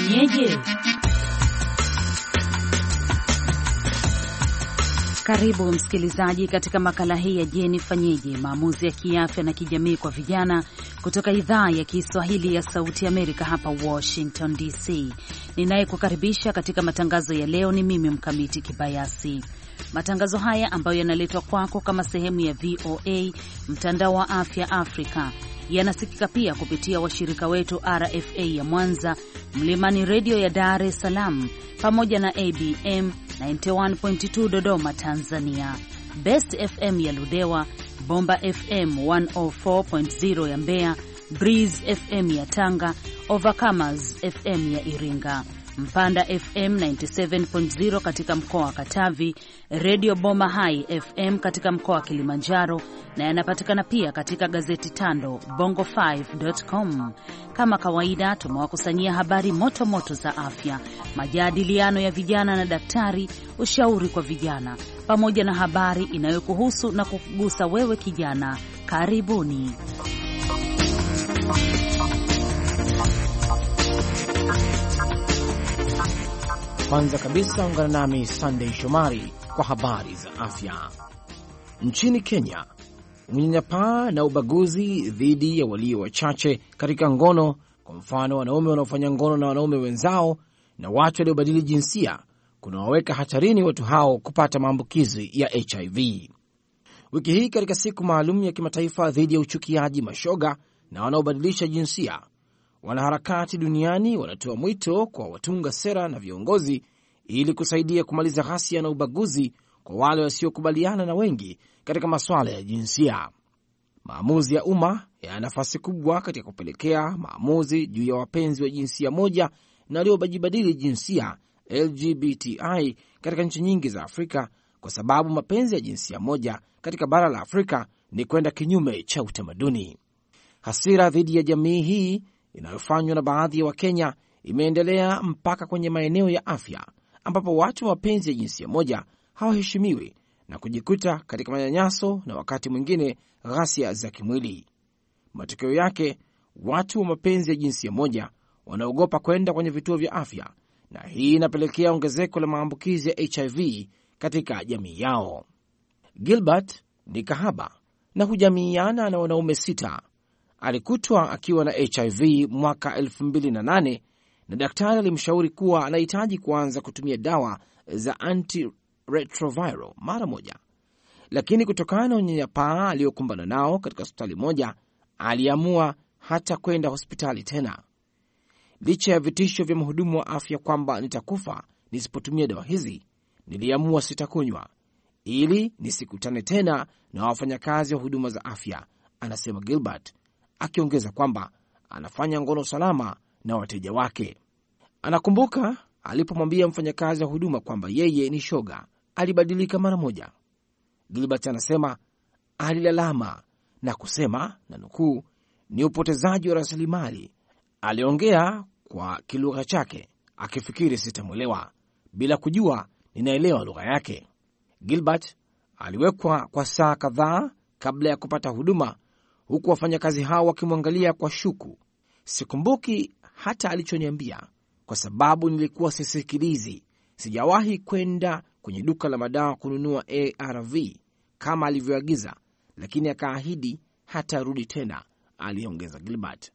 Nifanyeje? Karibu msikilizaji katika makala hii ya Je Nifanyeje, maamuzi ya kiafya na kijamii kwa vijana kutoka idhaa ya Kiswahili ya Sauti Amerika hapa Washington DC. Ninayekukaribisha katika matangazo ya leo ni mimi Mkamiti Kibayasi. Matangazo haya ambayo yanaletwa kwako kama sehemu ya VOA mtandao wa afya Afrika yanasikika pia kupitia washirika wetu RFA ya Mwanza, Mlimani Radio ya Dar es Salaam, pamoja na ABM 91.2 Dodoma Tanzania, Best FM ya Ludewa, Bomba FM 104.0 ya Mbeya, Breeze FM ya Tanga, Overcomers FM ya Iringa, Mpanda FM 97.0 katika mkoa wa Katavi, Radio Boma High FM katika mkoa wa Kilimanjaro, na yanapatikana pia katika gazeti Tando Bongo5.com. Kama kawaida, tumewakusanyia habari moto moto za afya, majadiliano ya vijana na daktari, ushauri kwa vijana, pamoja na habari inayokuhusu na kukugusa wewe kijana. Karibuni. Kwanza kabisa ungana nami Sunday Shomari kwa habari za afya. Nchini Kenya, unyanyapaa na ubaguzi dhidi ya walio wachache katika ngono, kwa mfano wanaume wanaofanya ngono na wanaume wenzao na watu waliobadili jinsia, kunawaweka hatarini watu hao kupata maambukizi ya HIV. Wiki hii katika siku maalum ya kimataifa dhidi ya uchukiaji mashoga na wanaobadilisha jinsia, wanaharakati duniani wanatoa mwito kwa watunga sera na viongozi ili kusaidia kumaliza ghasia na ubaguzi kwa wale wasiokubaliana na wengi katika masuala ya jinsia. Maamuzi ya umma yana nafasi kubwa katika kupelekea maamuzi juu ya wapenzi wa jinsia moja na waliobadili jinsia LGBTI katika nchi nyingi za Afrika, kwa sababu mapenzi ya jinsia moja katika bara la Afrika ni kwenda kinyume cha utamaduni. Hasira dhidi ya jamii hii inayofanywa na baadhi ya Wakenya imeendelea mpaka kwenye maeneo ya afya, ambapo watu wa mapenzi ya jinsia moja hawaheshimiwi na kujikuta katika manyanyaso na wakati mwingine ghasia za kimwili. Matokeo yake, watu wa mapenzi ya jinsia moja wanaogopa kwenda kwenye vituo vya afya, na hii inapelekea ongezeko la maambukizi ya HIV katika jamii yao. Gilbert ni kahaba na hujamiiana na wanaume 6. Alikutwa akiwa na HIV mwaka 2008 na daktari alimshauri kuwa anahitaji kuanza kutumia dawa za antiretroviral mara moja, lakini kutokana na unyanyapaa aliyokumbana nao katika hospitali moja, aliamua hata kwenda hospitali tena. Licha ya vitisho vya mhudumu wa afya kwamba nitakufa nisipotumia dawa hizi, niliamua sitakunywa ili nisikutane tena na wafanyakazi wa huduma za afya, anasema Gilbert, akiongeza kwamba anafanya ngono salama na wateja wake. Anakumbuka alipomwambia mfanyakazi wa huduma kwamba yeye ni shoga, alibadilika mara moja. Gilbert anasema alilalama na kusema, na nukuu, ni upotezaji wa rasilimali. Aliongea kwa kilugha chake akifikiri sitamwelewa, bila kujua ninaelewa lugha yake. Gilbert aliwekwa kwa saa kadhaa kabla ya kupata huduma, huku wafanyakazi hao wakimwangalia kwa shuku. Sikumbuki hata alichoniambia kwa sababu nilikuwa sisikilizi. Sijawahi kwenda kwenye duka la madawa kununua ARV kama alivyoagiza, lakini akaahidi hata rudi tena, aliongeza Gilbert.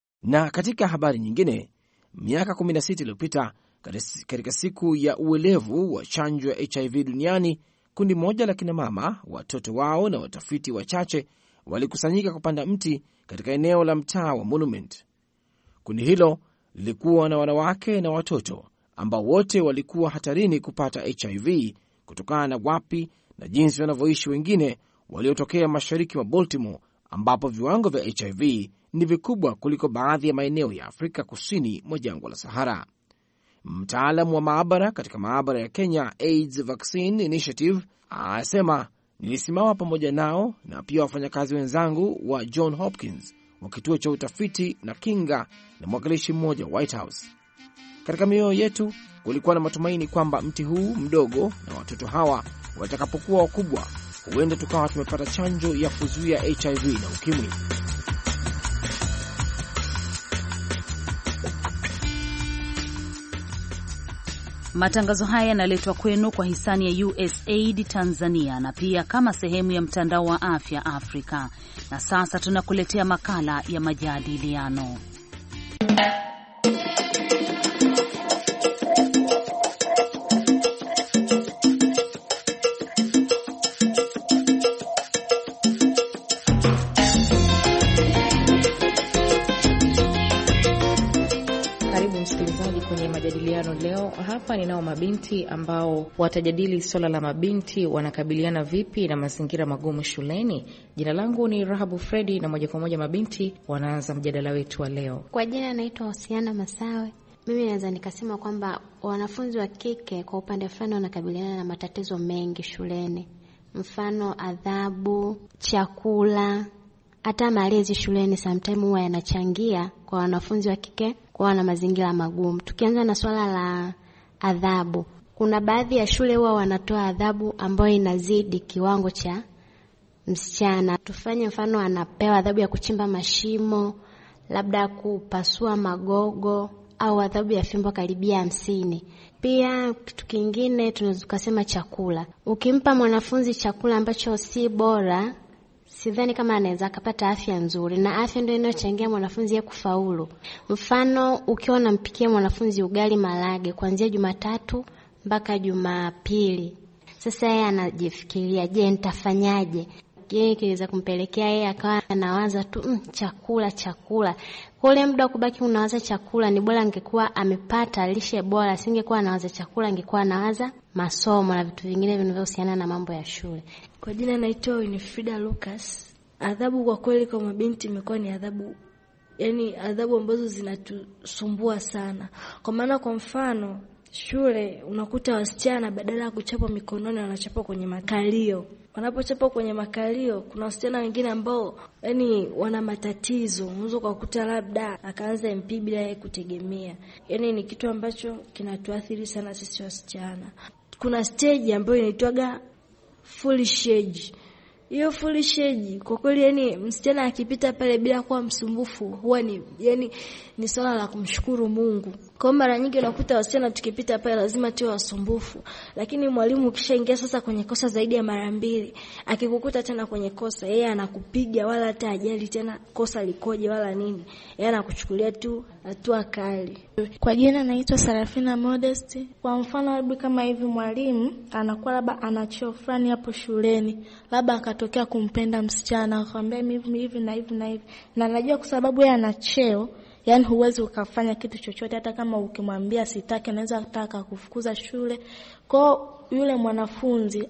Na katika habari nyingine, miaka 16 iliyopita katika siku ya uelevu wa chanjo ya HIV duniani, kundi moja la kina mama, watoto wao na watafiti wachache walikusanyika kupanda mti katika eneo la mtaa wa Monument. Kundi hilo lilikuwa na wanawake na watoto ambao wote walikuwa hatarini kupata HIV kutokana na wapi na jinsi wanavyoishi wengine waliotokea mashariki mwa Baltimore, ambapo viwango vya HIV ni vikubwa kuliko baadhi ya maeneo ya Afrika kusini mwa jangwa la Sahara. Mtaalamu wa maabara katika maabara ya Kenya AIDS Vaccine Initiative anasema, nilisimama pamoja nao na pia wafanyakazi wenzangu wa John Hopkins wa kituo cha utafiti na kinga na mwakilishi mmoja White House. Katika mioyo yetu kulikuwa na matumaini kwamba mti huu mdogo na watoto hawa watakapokuwa wakubwa, huenda tukawa tumepata chanjo ya kuzuia HIV na ukimwi. Matangazo haya yanaletwa kwenu kwa hisani ya USAID Tanzania na pia kama sehemu ya mtandao wa afya Afrika. Na sasa tunakuletea makala ya majadiliano. Kwenye majadiliano leo hapa ninao mabinti ambao watajadili swala la mabinti wanakabiliana vipi na mazingira magumu shuleni. Jina langu ni Rahabu Fredi na moja kwa moja mabinti wanaanza mjadala wetu wa leo. Kwa jina naitwa Hosiana Masawe. Mimi naweza nikasema kwamba wanafunzi wa kike kwa upande fulani wanakabiliana na matatizo mengi shuleni. Mfano adhabu, chakula, hata malezi shuleni sometimes huwa yanachangia kwa wanafunzi wa kike kuwa na mazingira magumu. Tukianza na swala la adhabu, kuna baadhi ya shule huwa wanatoa adhabu ambayo inazidi kiwango cha msichana. Tufanye mfano anapewa adhabu ya kuchimba mashimo, labda kupasua magogo, au adhabu ya fimbo karibia 50. Pia kitu kingine tunaweza kusema chakula. Ukimpa mwanafunzi chakula ambacho si bora, sidhani kama anaweza kupata afya nzuri, na afya ndio inayochangia mwanafunzi ya kufaulu. Mfano ukiwa unampikia mwanafunzi ugali malage kuanzia Jumatatu mpaka Jumapili, sasa yeye anajifikiria, je, nitafanyaje? Je, kiweza kumpelekea yeye akawa anawaza tu chakula. Kule muda wa kubaki unawaza chakula, ni bora angekuwa amepata lishe bora, asingekuwa anawaza chakula, angekuwa anawaza masomo na vitu vingine vinavyohusiana na mambo ya shule. Kwa jina naitwa Winifrida Lucas. Adhabu kwa kweli kwa mabinti imekuwa ni adhabu ambazo zinatusumbua sana. Kwa maana kwa mfano shule unakuta wasichana badala ya kuchapa mikononi wanachapa kwenye makalio. Wanapochapa kwenye makalio, kuna wasichana wengine ambao wana matatizo. Unaweza kukuta labda akaanza MP bila yeye kutegemea. Ni kitu ambacho kinatuathiri sana sisi wasichana. Kuna stage ambayo inaitwaga foolish age. Hiyo foolish age kwa kweli msichana akipita pale bila kuwa msumbufu huwa ni swala la kumshukuru Mungu. Kwa mara nyingi unakuta wasichana tukipita pale lazima tuwe wasumbufu, lakini mwalimu ukishaingia sasa kwenye kosa zaidi ya mara 2, akikukuta tena kwenye kosa, yeye anakupiga wala hata ajali tena kosa likoje wala nini. Yeye anakuchukulia tu hatua kali. Kwa jina naitwa Sarafina Modest. Kwa mfano labda kama hivi mwalimu anakuwa labda ana cheo fulani hapo shuleni, labda akatokea kumpenda msichana, akamwambia hivi na hivi na hivi. Na najua kwa sababu yeye ana cheo, huwezi ukafanya kitu chochote, hata kama ukimwambia sitaki anaweza kutaka kufukuza shule. Kwa yule mwanafunzi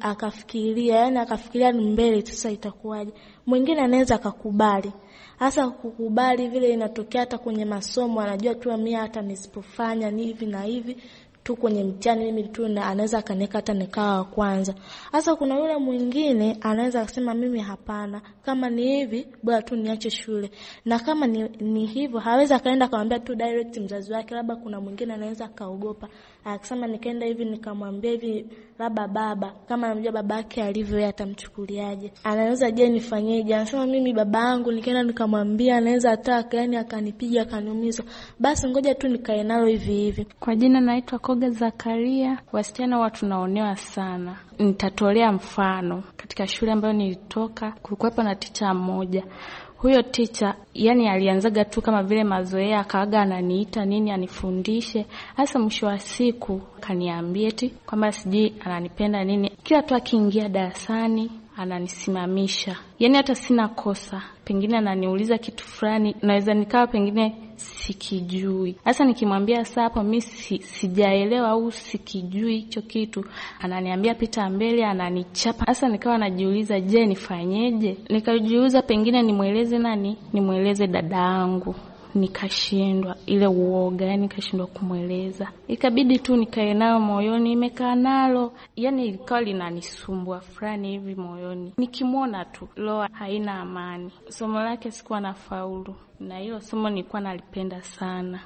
akafikiria ni mbele sasa itakuwaje. Mwingine anaweza akakubali. Hasa kukubali vile inatokea hata kwenye masomo, anajua tu mimi hata nisipofanya ni hivi na hivi tu kwenye mtihani mimi tu anaweza kaneka hata nikawa wa kwanza. Hasa kuna yule mwingine anaweza kusema mimi hapana, kama ni hivi bora tu niache shule. Na kama ni hivyo hawezi kaenda kumwambia tu direct mzazi wake, labda kuna mwingine anaweza kaogopa. Akisema nikaenda hivi nikamwambia hivi labda baba, kama anamjua babake alivyo yeye atamchukuliaje? Anaweza je nifanyeje? Anasema mimi babangu nikaenda nikamwambia anaweza ataka akanipiga akaniumiza. Basi ngoja tu nikae nalo hivi hivi. Kwa jina naitwa Koga Zakaria. Wasichana watu naonewa sana. Nitatolea mfano. Katika shule ambayo nilitoka kulikuwa na teacher mmoja. Huyo teacher alianzaga tu kama vile mazoea, akaaga ananiita nini anifundishe. Hasa mwisho wa siku kaniambia eti kwamba sijui ananipenda nini. Kila tu akiingia darasani ananisimamisha. Hata sina kosa. Pengine ananiuliza kitu fulani, naweza nikawa pengine sikijui. Hasa nikimwambia sasa hapo mimi sijaelewa au sikijui hicho kitu, ananiambia pita mbele, ananichapa. Hasa nikawa najiuliza, je, nifanyeje? Nikajiuliza pengine nimweleze nani? Nimweleze dada yangu. Nikashindwa, ile uoga, nikashindwa kumweleza. Ikabidi tu nikae nalo moyoni, nimekaa nalo. Ilikuwa linanisumbua fulani hivi moyoni. Nikimwona tu roho haina amani. Somo lake sikuwa nafaulu. Na hilo somo nilikuwa nalipenda sana.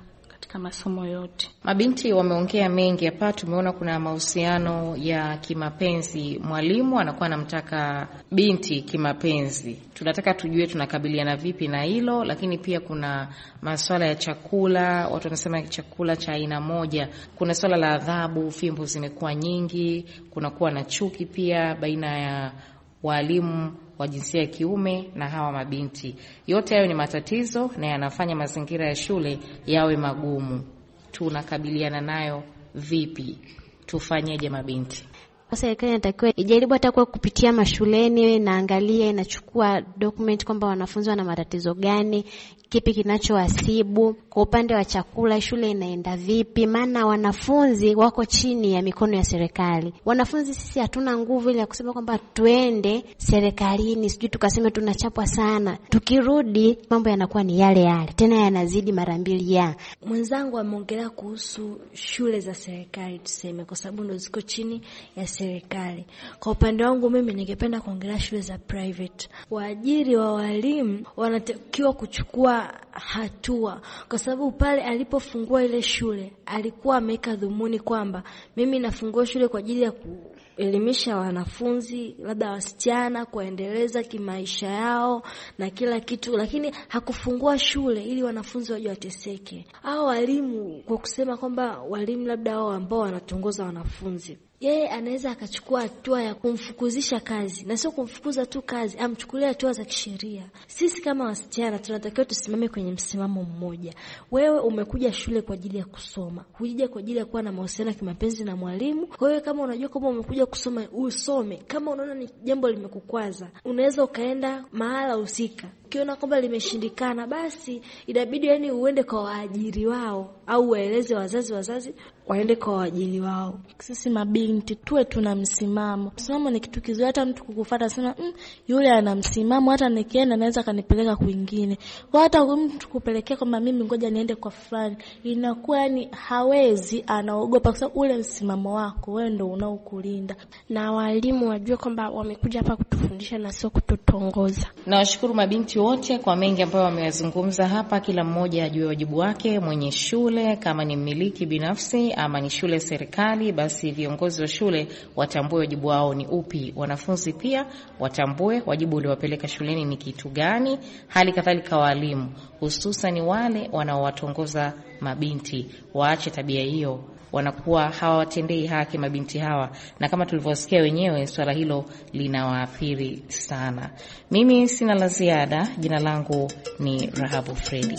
katika masomo yote. Mabinti wameongea mengi hapa. Tumeona kuna mahusiano ya kimapenzi, mwalimu anakuwa anamtaka binti kimapenzi. Tunataka tujue tunakabiliana vipi na hilo, lakini pia kuna masuala ya chakula, watu wanasema chakula cha aina moja. Kuna swala la adhabu, fimbo zimekuwa nyingi, kunakuwa na chuki pia baina ya walimu wa jinsia ya kiume na hawa mabinti. Yote hayo ni matatizo na yanafanya mazingira ya shule yawe magumu. Tunakabiliana nayo vipi? Tufanyeje mabinti? Serikali inatakiwa ijaribu hata kwa kupitia mashuleni na angalia, inachukua document kwamba wanafunzi wana matatizo gani, kipi kinachowasibu. Kwa upande wa chakula, shule inaenda vipi? Maana wanafunzi wako chini ya mikono ya serikali. Wanafunzi sisi hatuna nguvu ile ya kusema kwamba tuende serikalini sijui tukasema tunachapwa sana. Tukirudi mambo yanakuwa ni yale yale, tena yanazidi mara mbili ya. Mwenzangu ameongelea kuhusu shule za serikali tuseme, kwa sababu ndo ziko chini ya serikali. Kwa upande wangu mimi ningependa kuongelea shule za private. Waajiri wa walimu wanatakiwa kuchukua hatua, kwa sababu pale alipofungua ile shule alikuwa ameweka dhumuni kwamba mimi nafungua shule kwa ajili ya kuelimisha wanafunzi, labda wasichana, kuendeleza kimaisha yao na kila kitu, lakini hakufungua shule ili wanafunzi waje wateseke. Hao walimu, kwa kusema kwamba walimu labda hao ambao wanatongoza wanafunzi, yeye anaweza akachukua hatua ya kumfukuzisha kazi, na sio kumfukuza tu kazi, amchukulie hatua za kisheria. Sisi kama wasichana tunatakiwa tusimame kwenye msimamo mmoja. Wewe umekuja shule kwa ajili ya kusoma, hujija kwa ajili ya kuwa na mahusiano ya kimapenzi na mwalimu. Wewe kama unajua kama umekuja kusoma, usome. Kama unaona ni jambo limekukwaza, unaweza ukaenda mahala husika. Ukiona kwamba limeshindikana, basi inabidi uende kwa waajiri wao, au waeleze wazazi waende kwa waajiri wao. Sisi mabinti tuwe tuna msimamo. Msimamo ni kitu kizuri, hata mtu kukufuata sana yule ana msimamo, hata nikienda naweza kanipeleka kwingine. Kwa hata mtu kupelekea kwamba mimi ngoja niende kwa fulani, inakuwa hawezi, anaogopa, kwa sababu ule msimamo wako wewe ndio unaokulinda. Na walimu wajue kwamba wamekuja hapa kutufundisha na sio kututongoza. Nawashukuru mabinti wote kwa mengi ambayo wameyazungumza hapa. Kila mmoja ajue wajibu wake. Mwenye shule kama ni mmiliki binafsi ama ni shule serikali, basi viongozi wa shule watambue wajibu wao ni upi. Wanafunzi pia watambue wajibu uliowapeleka shuleni ni kitu gani. Hali kadhalika walimu, hususan wale wanaowatongoza mabinti, waache tabia hiyo. Wanakuwa hawatendei haki mabinti hawa, na kama tulivyosikia wenyewe swala hilo linawaathiri sana. Mimi sina la ziada. Jina langu ni Rahabu Fredi.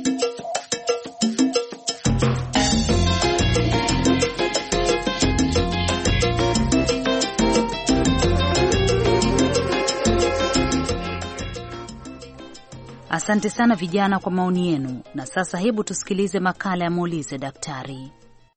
Asante sana vijana kwa maoni yenu. Na sasa hebu tusikilize makala ya Muulize Daktari.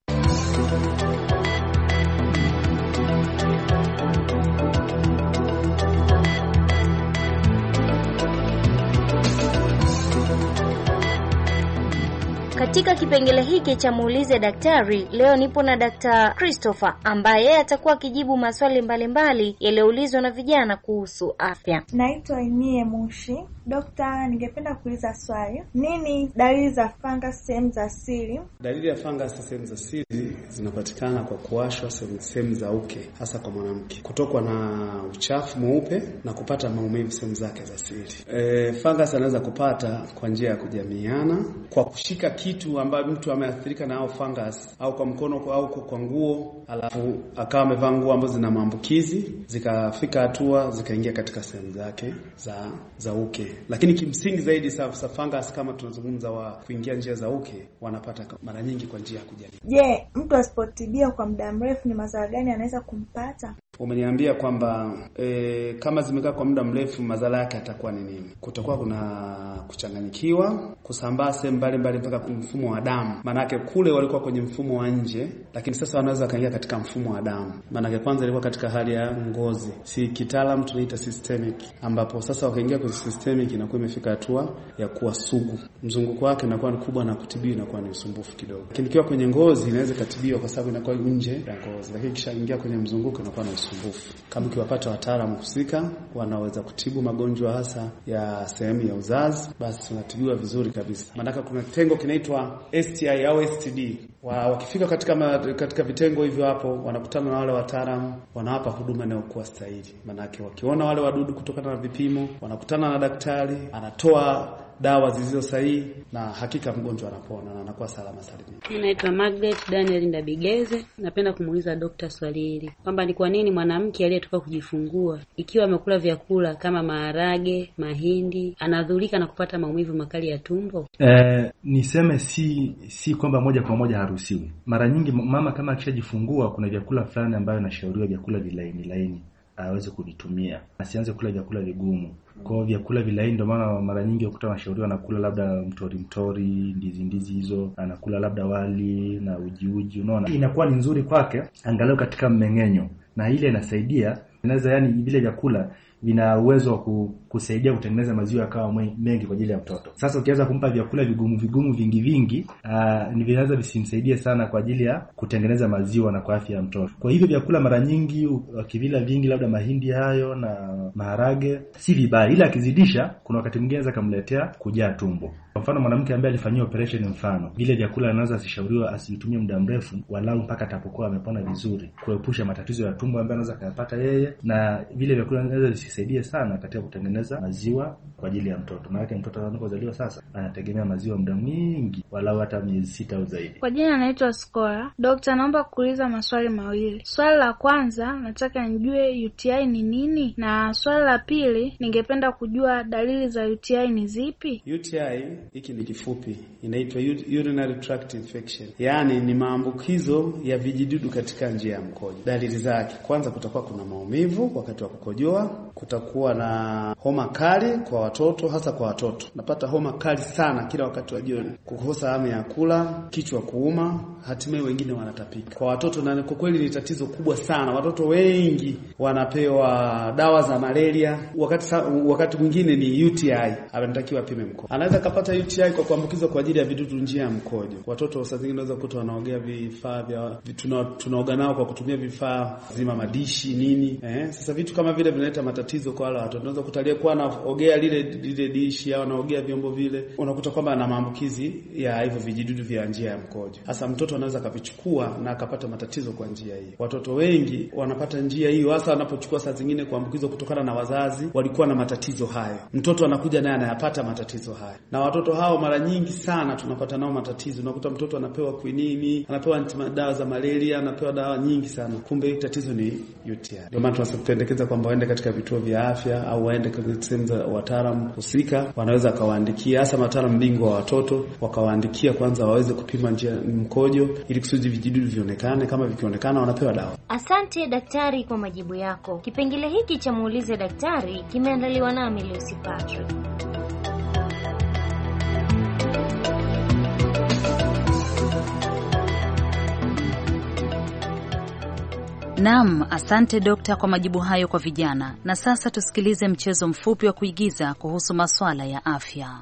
Katika kipengele hiki cha Muulize Daktari, leo nipo na Dr. Christopher ambaye atakuwa akijibu maswali mbalimbali yaliyoulizwa na vijana kuhusu afya. Naitwa Inie Mushi. Dokta, ningependa kuuliza swali. Nini dalili za fungus sehemu za siri? Dalili ya fungus sehemu za siri zinapatikana kwa kuwashwa sehemu za uke, hasa kwa mwanamke, kutokwa na uchafu mweupe na kupata maumivu sehemu zake za siri. Fungus anaweza kupata kwa njia ya kujamiana, kwa kushika kitu ambayo mtu ameathirika na fungus, au kwa mkono au kwa nguo, alafu akawa amevaa nguo ambazo zina maambukizi, zikafika hatua zikaingia katika sehemu zake za uke. Lakini kimsingi zaidi sasa fungus kama tunazungumza wa kuingia njia za uke wanapata mara nyingi kwa njia ya kujamiana. Je, mtu asipotibia kwa muda mrefu ni madhara gani anaweza kumpata? Umeniambia kwamba kama zimekaa kwa muda mrefu madhara yake atakuwa ni nini? Kutakuwa kuna kuchanganyikiwa, kusambaa sehemu mbalimbali mpaka mfumo wa damu. Maana kule walikuwa kwenye mfumo wa nje, lakini sasa wanaweza kaingia katika mfumo wa damu. Maana kwanza ilikuwa katika hali ya ngozi, si kitaalamu tunaita systemic, ambapo sasa wakaingia kwenye systemic inakuwa imefika hatua ya kuwa sugu. Mzunguko wake unakuwa mkubwa na kutibiwa inakuwa ni usumbufu kidogo. Lakini ikiwa kwenye ngozi inaweza kutibiwa kwa sababu inakuwa nje ya ngozi, lakini kisha ingia kwenye mzunguko inakuwa na usumbufu. usumbufu. Kama ukiwapata wataalamu husika wanaweza kutibu magonjwa hasa ya sehemu ya uzazi, basi tunatibiwa vizuri kabisa. Maana kuna kitengo kinaitwa STI au STD. Wakifika katika vitengo hivyo, hapo wanakutana na wale wataalamu, wanawapa huduma inayokuwa stahili. Maana wakiona wale wadudu kutokana na vipimo, wanakutana na daktari, anatoa dawa zilizo sahihi, na hakika mgonjwa anapona na anakuwa salama salimini. Mimi naitwa Margaret Daniel Ndabigeze. Napenda kumuuliza daktari swali hili kwamba ni kwa nini mwanamke aliyetoka kujifungua ikiwa amekula vyakula kama maharage, mahindi, anadhurika na kupata maumivu makali ya tumbo? Niseme si kwamba moja kwa moja haruhusiwi. Mara nyingi mama kama akishajifungua, kuna vyakula fulani ambayo nashauriwa, vyakula vilaini aweze kuvitumia, asianze kula vyakula vigumu. Kwa vyakula vilaini ndio maana mara nyingi ukuta wanashauriwa anakula labda mtori, ndizi hizo, anakula labda wali na uji, unaona. Inakuwa ni nzuri kwake angalau katika mmeng'enyo, na ile inasaidia, inaweza, yani vile vyakula vina uwezo wa kusaidia kutengeneza maziwa yakawa mengi kwa ajili ya mtoto. Sasa ukianza kumpa vyakula vigumu vingi, ni vinaweza visimsaidie sana kwa ajili ya kutengeneza maziwa na kwa afya ya mtoto. Kwa hivyo vyakula mara nyingi ukivila vingi, labda mahindi hayo na maharage, si vibaya, ila akizidisha kuna wakati mwingine anaweza kumletea kujaa tumbo. Kwa mfano mwanamke ambaye alifanyia operation, vile vyakula anaweza asishauriwa asitumie muda mrefu, walau mpaka atapokuwa amepona vizuri, kuepusha matatizo ya tumbo ambayo anaweza kuyapata yeye, na vile vyakula anaweza visisaidie sana katika kutengeneza maziwa kwa ajili ya mtoto. Maana mtoto anapozaliwa sasa anategemea maziwa muda mwingi, walau hata miezi 6 au zaidi. Kwa jina naitwa Skora. Daktari, naomba kuuliza maswali mawili. Swali la kwanza, nataka nijue UTI ni nini, na swali la pili, ningependa kujua dalili za UTI ni zipi? UTI hiki ni kifupi, inaitwa urinary tract infection. Yaani ni maambukizo ya vijidudu katika njia ya mkojo. Dalili zake, kwanza kutakuwa kuna maumivu wakati wa kukojoa, kutakuwa na homa kali kwa watoto, hasa kwa watoto. Napata homa kali sana kila wakati wa jioni, kukosa hamu ya kula, kichwa kuuma, hatimaye wengine wanatapika. Kwa watoto na kwa kweli ni tatizo kubwa sana. Watoto wengi wanapewa dawa za malaria, wakati mwingine ni UTI, anatakiwa apime mkojo. Anaweza kupata UTI kwa kuambukizwa kwa ajili ya vidudu njia ya mkojo. Watoto saa zingine unaweza kukuta wanaogea vifaa vya tunaoga nao kwa kutumia vifaa zima madishi nini. Sasa vitu kama vile vinaleta matatizo kwa wale watoto. Unaweza kutalia kwa anaogea lile dishi au anaogea vyombo vile, unakuta kwamba ana maambukizi ya hivyo vijidudu vya njia ya mkojo. Hasa mtoto anaweza kavichukua na akapata matatizo kwa njia hii. Watoto wengi wanapata njia hiyo hasa wanapochukua saa zingine kuambukizwa kutokana na wazazi walikuwa na matatizo hayo. Mtoto anakuja naye anayapata matatizo hayo. Na watoto hao mara nyingi sana tunapata nao matatizo. Unakuta mtoto anapewa quinini, anapewa dawa za malaria, anapewa dawa nyingi sana. Kumbe tatizo ni UTI. Ndio maana tunapendekeza kwamba waende katika vituo vya afya au waende katika sehemu za wataalamu husika, wanaweza kawaandikia, hasa wataalamu bingwa wa watoto, wakawaandikia kwanza waweze kupima njia mkojo ili kusudi vijidudu vionekane, kama vikionekana wanapewa dawa. Asante daktari kwa majibu yako. Kipengele hiki cha muulize daktari kimeandaliwa nami Lucy Patrick. Naam, asante dokta kwa majibu hayo kwa vijana. Na sasa tusikilize mchezo mfupi wa kuigiza kuhusu masuala ya afya.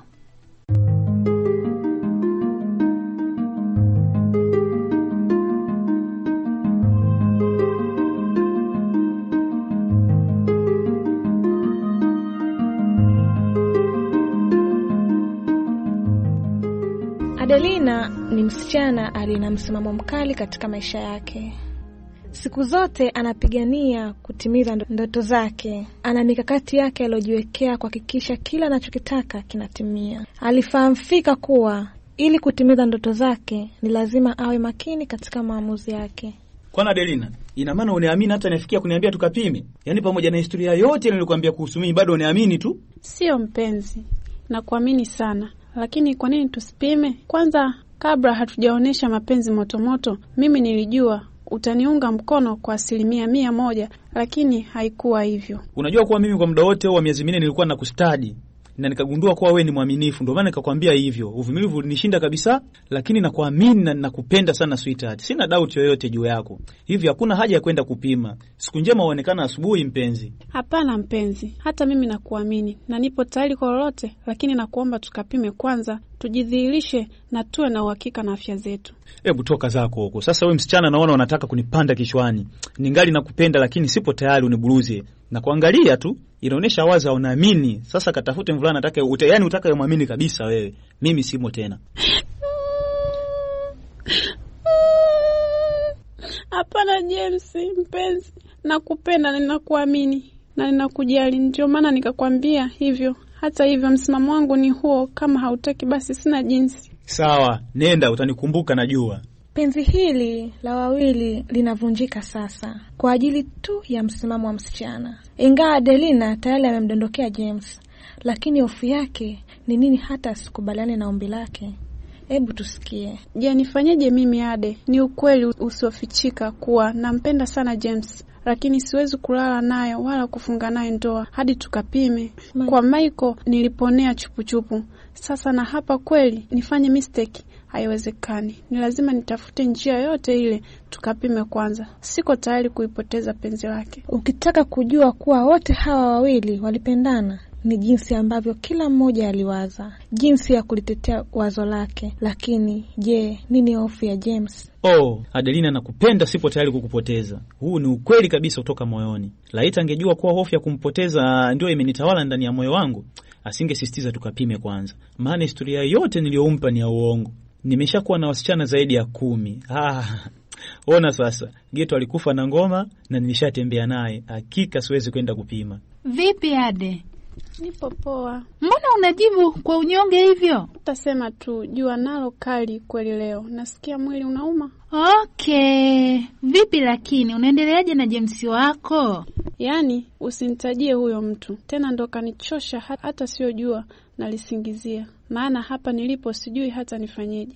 Adelina ni msichana aliyena msimamo mkali katika maisha yake. Siku zote anapigania kutimiza ndoto zake. Ana mikakati yake aliyojiwekea kuhakikisha kila anachokitaka kinatimia. Alifahamu fika kuwa ili kutimiza ndoto zake ni lazima awe makini katika maamuzi yake. Kwa Adelina, ina maana uniamini hata nafikia kuniambia tukapime? Yaani pamoja na historia yote nilikwambia kuhusu mimi bado uniamini tu? Sio mpenzi, na kuamini sana. Lakini kwa nini tusipime? Kwanza kabla hatujaonesha mapenzi motomoto, mimi nilijua utaniunga mkono kwa 100%, lakini haikuwa hivyo. Unajua kuwa mimi kwa muda wote wa miezi 4 nilikuwa nakustadi. na nikagundua kuwa wewe ni mwaminifu, ndio maana nikakwambia hivyo. Uvumilivu ulinishinda kabisa, lakini nakuamini na nakupenda sana sweetheart. Sina doubt yoyote juu yako. Hivi hakuna haja ya kwenda kupima. Siku njema huonekana asubuhi mpenzi. Hapana mpenzi, hata mimi nakuamini na nipo tayari kwa lolote, lakini nakuomba tukapime kwanza, tujidhihirishe na tuwe na uhakika na afya zetu. Hebu toka zako huko. Sasa wewe msichana naona unataka kunipanda kichwani. Ningali nakupenda lakini sipo tayari uniburuzie. Na kuangalia tu inaonesha wazi unaamini. Sasa katafute mvulana nataka yani utaka yemwamini kabisa wewe. Mimi simo tena. Hapana James mpenzi, nakupenda na ninakuamini na ninakujali, ndio maana nikakwambia hivyo. Hata hivyo msimamo wangu ni huo, kama hautaki basi sina jinsi. Sawa, nenda utanikumbuka najua. Penzi hili la wawili linavunjika sasa kwa ajili tu ya msimamo wa msichana. Ingawa Adelina tayari amemdondokea James, lakini hofu yake ni nini hata asikubaliane na ombi lake? Hebu tusikie. Je, nifanyeje mimi Ade? Ni ukweli usiofichika kuwa nampenda sana James, lakini siwezi kulala naye wala kufunga naye ndoa hadi tukapime. Kwa Michael niliponea chupuchupu. Sasa na hapa kweli nifanye mistake? Haiwezekani. Ni lazima nitafute njia yote ile tukapime kwanza. Siko tayari kuipoteza penzi lake. Ukitaka kujua kuwa wote hawa wawili walipendana, ni jinsi ambavyo kila mmoja aliwaza, jinsi ya kulitetea wazo lake. Lakini je, nini hofu ya James? Adelina nakupenda, sipo tayari kukupoteza. Huu ni ukweli kabisa kutoka moyoni. Laita angejua kuwa hofu ya kumpoteza ndio imenitawala ndani ya moyo wangu, asingesisitiza tukapime kwanza. Maana historia yote niliyompa ni ya uongo. Nimeshakuwa na wasichana zaidi ya 10. Ona sasa, Geto alikufa na ngoma na nilishatembea naye. Hakika siwezi kwenda kupima. Vipi Ade? Nipo poa. Mbona unajibu kwa unyonge hivyo? Utasema tu jua nalo kali kweli leo. Nasikia mwili unauma. Okay. Vipi lakini unaendeleaje na James wako? Yaani usinitajie huyo mtu. Tena ndo kanichosha hata sio jua nalisingizia. Maana hapa nilipo sijui hata nifanyeje.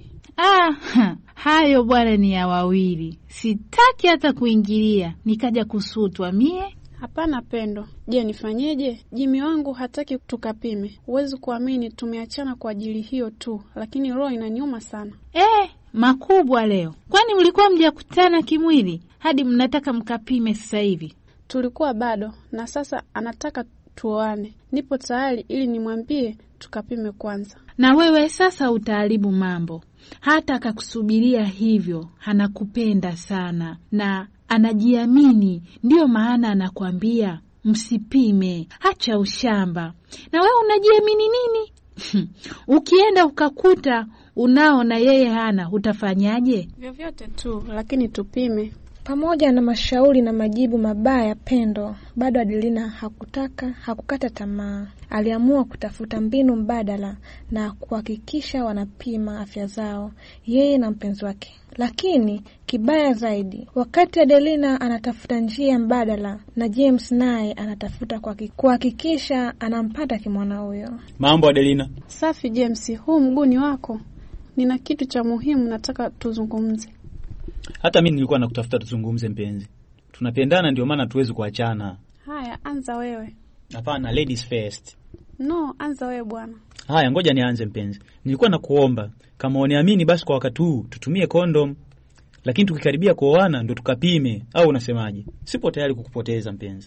Hayo bwana ni ya wawili. Sitaki hata kuingilia. Nikaja kusutwa mie. Hapana Pendo. Je, nifanyeje? Jimmy wangu hataki tukapime. Huwezi kuamini tumeachana kwa ajili hiyo tu, lakini roho inaniuma sana. Makubwa leo. Kwani mlikuwa mjakutana kimwili hadi mnataka mkapime sasa hivi? Tulikuwa bado na sasa anataka tuoane. Nipo tayari ili nimwambie tukapime kwanza. Na wewe sasa utaharibu mambo. Hata akakusubiria hivyo, anakupenda sana na anajiamini, ndio maana anakuambia msipime, acha ushamba. Na wewe unajiamini nini? Ukienda ukakuta unao na yeye hana, utafanyaje? Vyovyote tu, lakini tupime. Pamoja na mashauri na majibu mabaya Pendo, bado Adelina hakukata tamaa. Aliamua kutafuta mbinu mbadala na kuhakikisha wanapima afya zao, yeye na mpenzi wake. Lakini kibaya zaidi, wakati Adelina anatafuta njia mbadala na James naye anatafuta kuhakikisha anampata kimwana huyo. Mambo Adelina? Safi James, huu mguni wako. Nina kitu cha muhimu nataka tuzungumze. Hata mimi nilikuwa nakutafuta tuzungumze mpenzi. Tunapendana ndio maana tuwezi kuachana. Haya, anza wewe. Hapana, ladies first. No, anza wewe bwana. Haya, ngoja nianze mpenzi. Nilikuwa nakuomba kama uniamini basi kwa wakati huu tutumie condom. Lakini tukikaribia kuoana ndio tukapime, au unasemaje? Sipo tayari kukupoteza mpenzi.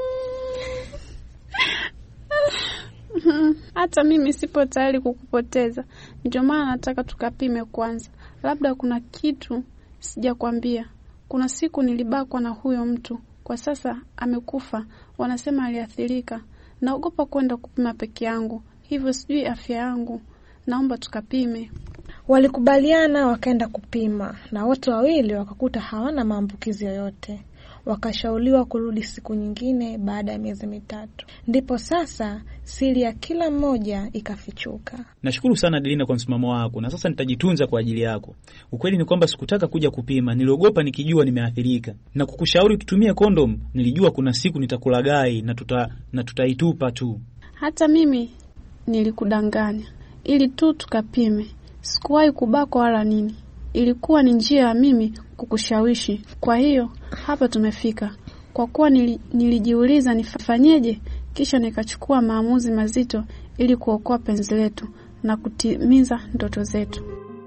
Hata mimi sipo tayari kukupoteza. Ndio maana nataka tukapime kwanza. Labda kuna kitu sijakwambia. Kuna siku nilibakwa na huyo mtu. Kwa sasa amekufa. Wanasema aliathirika. Naogopa kwenda kupima peke yangu. Hivyo sijui afya yangu. Naomba tukapime. Walikubaliana wakaenda kupima na wote wawili wakakuta hawana maambukizi yoyote. Wakashauriwa kurudi siku nyingine baada ya miezi 3. Ndipo sasa siri ya kila mmoja ikafichuka. Nashukuru sana Adelina kwa msimamo wako, na sasa nitajitunza kwa ajili yako. Ukweli ni kwamba sikutaka kuja kupima, niliogopa nikijua nimeathirika. Na kukushauri tutumie kondom, nilijua kuna siku nitakulagai na tutaitupa tu. Hata mimi nilikudanganya ili tu tukapime. Sikuwahi kubakwa wala nini. Ilikuwa ni njia ya mimi kukushawishi. Kwa hiyo hapa tumefika. Kwa kuwa nilijiuliza nifanyeje, kisha nikachukua maamuzi mazito ili kuokoa penzi letu na kutimiza ndoto zetu.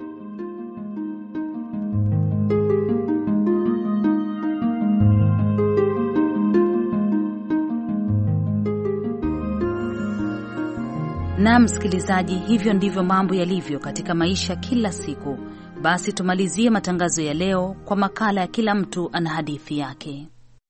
Na msikilizaji, hivyo ndivyo mambo yalivyo katika maisha kila siku. Basi tumalizie matangazo ya leo kwa makala ya kila mtu ana hadithi yake.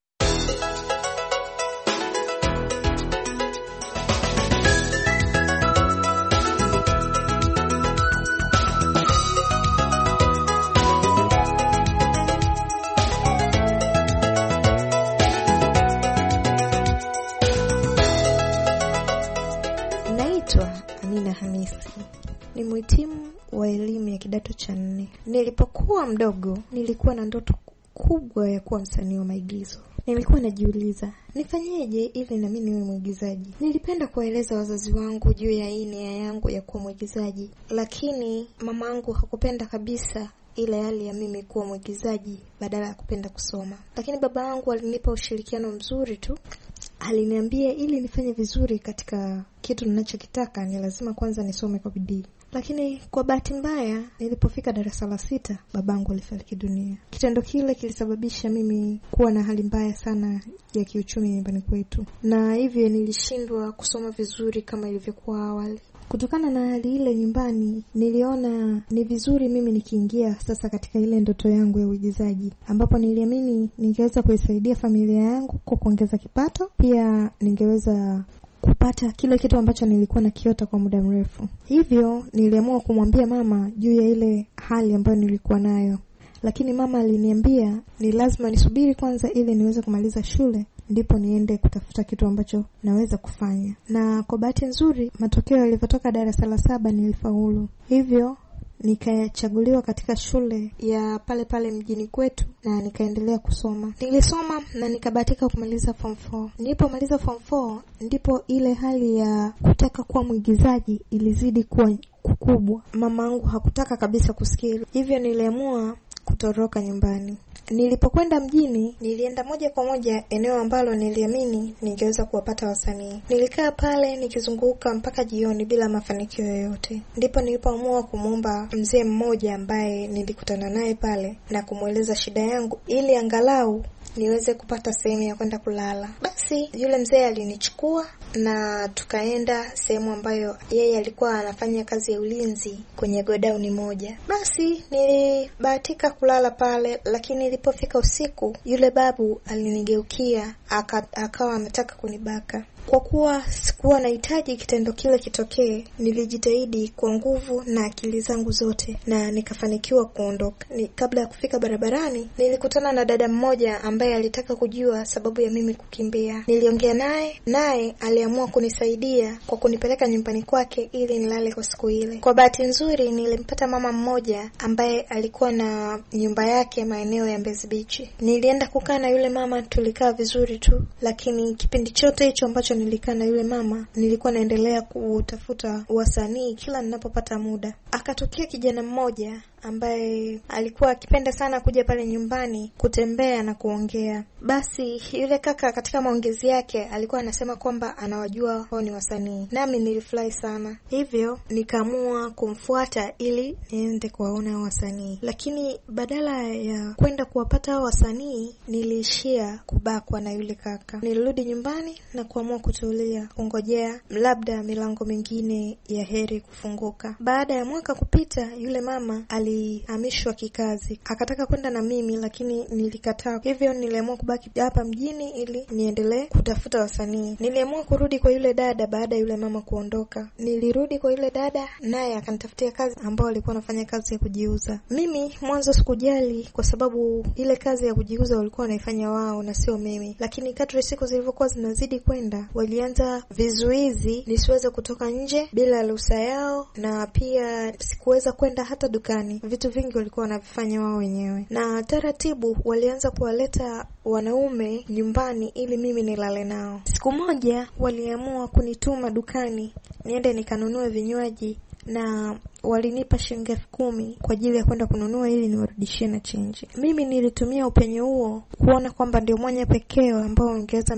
Ni mhitimu wa elimu ya kidato cha 4. Nilipokuwa mdogo, nilikuwa na ndoto kubwa ya kuwa msanii wa maigizo. Nilikuwa najiuliza, nifanyeje ili na mimi niwe mwigizaji? Nilipenda kueleza wazazi wangu juu ya nia yangu ya kuwa mwigizaji, lakini mamangu hakupenda kabisa ile hali ya mimi kuwa mwigizaji badala ya kupenda kusoma. Lakini baba yangu alinipa ushirikiano mzuri tu. Aliniambia ili nifanye vizuri katika kitu ninachokitaka ni lazima kwanza nisome kwa bidii. Lakini kwa bahati mbaya nilipofika darasa la 6 babangu alifariki dunia. Kitendo kile kilisababisha mimi kuwa na hali mbaya sana ya kiuchumi nyumbani kwetu, na hivyo nilishindwa kusoma vizuri kama ilivyokuwa awali. Kutokana na hali ile nyumbani, niliona ni vizuri mimi nikiingia sasa katika ile ndoto yangu ya uigizaji, ambapo niliamini ningeweza kuisaidia familia yangu kwa kuongeza kipato, pia ningeweza kupata kile kitu ambacho nilikuwa nakiota kwa muda mrefu. Hivyo niliamua kumwambia mama juu ya ile hali ambayo nilikuwa nayo. Lakini mama aliniambia ni lazima nisubiri kwanza ili niweze kumaliza shule, ndipo niende kutafuta kitu ambacho naweza kufanya. Na kwa bahati nzuri matokeo yalivyotoka darasa la 7 nilifaulu. Hivyo nikachaguliwa katika shule ya pale pale mjini kwetu na nikaendelea kusoma. Nilisoma na nikabahatika kumaliza form 4. Nilipomaliza form 4 ndipo ile hali ya kutaka kuwa mwigizaji ilizidi kuwa kubwa. Mamangu hakutaka kabisa kusikia. Hivyo niliamua kutoroka nyumbani. Nilipokwenda mjini, nilienda moja kwa moja eneo ambalo niliamini ningeweza kuwapata wasanii. Nilikaa pale nikizunguka mpaka jioni bila mafanikio yoyote. Ndipo nilipoamua kumuomba mzee mmoja ambaye nilikutana naye pale na kumueleza shida yangu ili angalau niweze kupata sehemu ya kwenda kulala. Basi yule mzee alinichukua na tukaenda sehemu ambayo yeye alikuwa anafanya kazi ya ulinzi kwenye godown moja. Basi nilibahatika kulala pale, lakini ilipofika usiku yule babu alinigeukia akawa anataka kunibaka. Kwa kuwa sikuwa nahitaji kitendo kile kitokee, nilijitahidi kwa nguvu na akili zangu zote na nikafanikiwa kuondoka. Kabla ya kufika barabarani, nilikutana na dada mmoja ambaye alitaka kujua sababu ya mimi kukimbia. Niliongea naye aliamua kunisaidia kwa kunipeleka nyumbani kwake ili nilale kwa siku ile. Kwa bahati nzuri nilimpata mama mmoja ambaye alikuwa na nyumba yake maeneo ya Mbezi Beach. Nilienda kukaa na yule mama, tulikaa vizuri tu, lakini kipindi chote hicho ambacho nilikaa na yule mama nilikuwa naendelea kutafuta wasanii kila ninapopata muda. Akatokea kijana mmoja ambaye alikuwa akipenda sana kuja pale nyumbani kutembea na kuongea. Basi yule kaka katika maongezi yake alikuwa anasema kwamba anawajua wao ni wasanii. Nami nilifurahi sana. Hivyo nikaamua kumfuata ili niende kuwaona wasanii. Lakini badala ya kwenda kuwapata wasanii, niliishia kubakwa na yule kaka. Nilirudi nyumbani na kuamua kutulia, kungojea labda milango mingine ya heri kufunguka. Baada ya mwaka kupita, yule mama alihamishwa kikazi. Akataka kwenda na mimi lakini nilikataa. Hivyo niliamua kubaki hapa mjini ili niendelee kutafuta wasanii. Niliamua kurudi kwa yule dada baada ya yule mama kuondoka. Nilirudi kwa yule dada naye akanitafutia kazi ambayo alikuwa anafanya kazi ya kujiuza. Mimi mwanzo sikujali kwa sababu ile kazi ya kujiuza walikuwa wanaifanya wao na sio mimi. Lakini kadri siku zilivyokuwa zinazidi kwenda, walianza vizuizi nisiweze kutoka nje bila ruhusa yao, na pia sikuweza kwenda hata dukani. Vitu vingi walikuwa wanavifanya wao wenyewe. Na taratibu walianza kuwaleta wanaume nyumbani ili mimi nilale nao. Siku moja waliamua kunituma dukani niende nikanunue vinywaji, na walinipa shilingi 10,000 kwa ajili ya kwenda kununua ili niwarudishie na change. Mimi nilitumia upenyo huo kuona kwamba ndio mwenye pekee ambao ungeweza mimi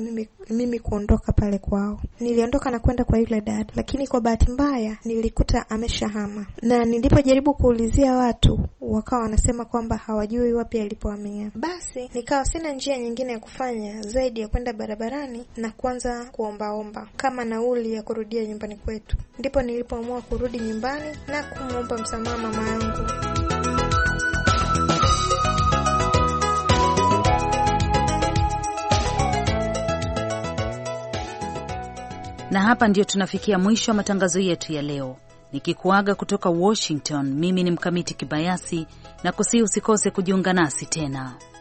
mimi kuondoka pale kwao. Niliondoka na kwenda kwa yule dada, lakini kwa bahati mbaya nilikuta ameshahama. Na nilipojaribu kuulizia watu, wakawa wanasema kwamba hawajui wapi alipohamia. Basi nikawa sina njia nyingine ya kufanya zaidi ya kwenda barabarani na kuanza kuombaomba kama nauli ya kurudia nyumbani kwetu. Ndipo nilipoamua kurudi nyumbani na kumwomba msamaha mama yangu. Na hapa ndio tunafikia mwisho wa matangazo yetu ya leo. Nikikuaga kutoka Washington, mimi ni Mkamiti Kibayasi, na kusihi usikose kujiunga nasi tena.